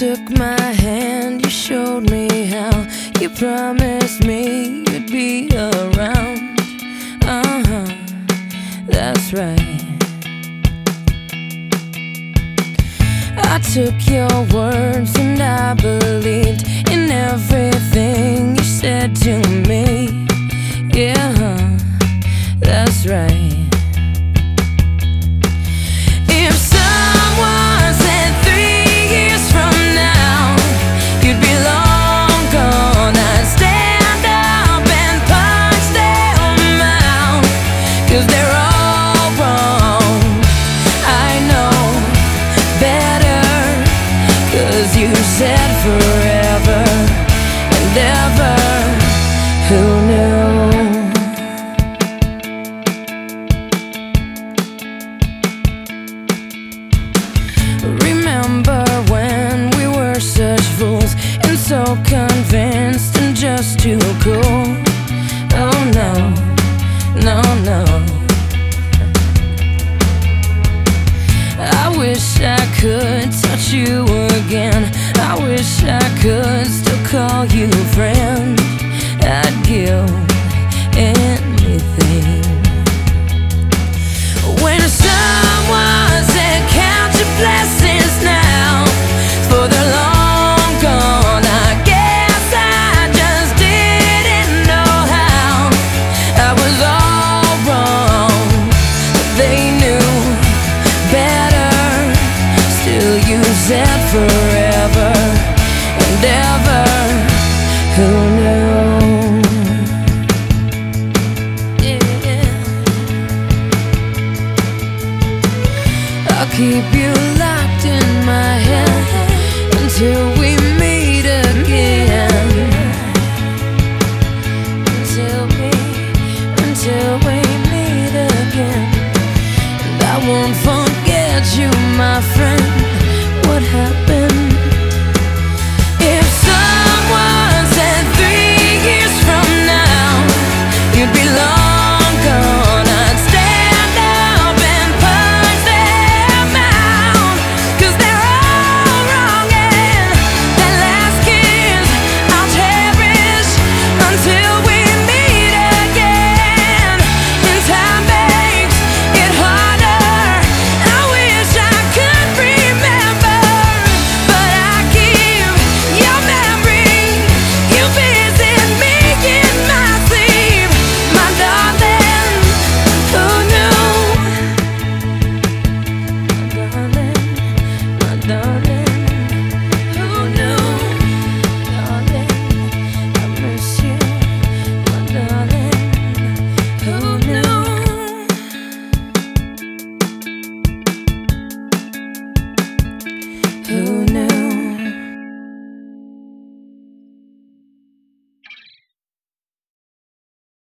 took my hand, you showed me how. You promised me you'd be around. That's right. I took your words and I believed in everything you said to me. Yeah, that's right. If someone said 3 years from now you'd be long gone, I'd stand up and punch them out, 'cause they're all wrong. I know better, 'cause you said forever and ever. Who knew? Remember when we were such fools and so convinced and just too cool? Oh no, no, no. I wish I could touch you again. I wish I could still call you friend. I'd give anything. When someone said count your blessings now, for the long gone, I guess I just didn't know how. I was all wrong, they knew better. Still you said forever and ever. Who knew? I'll keep you locked in my head until we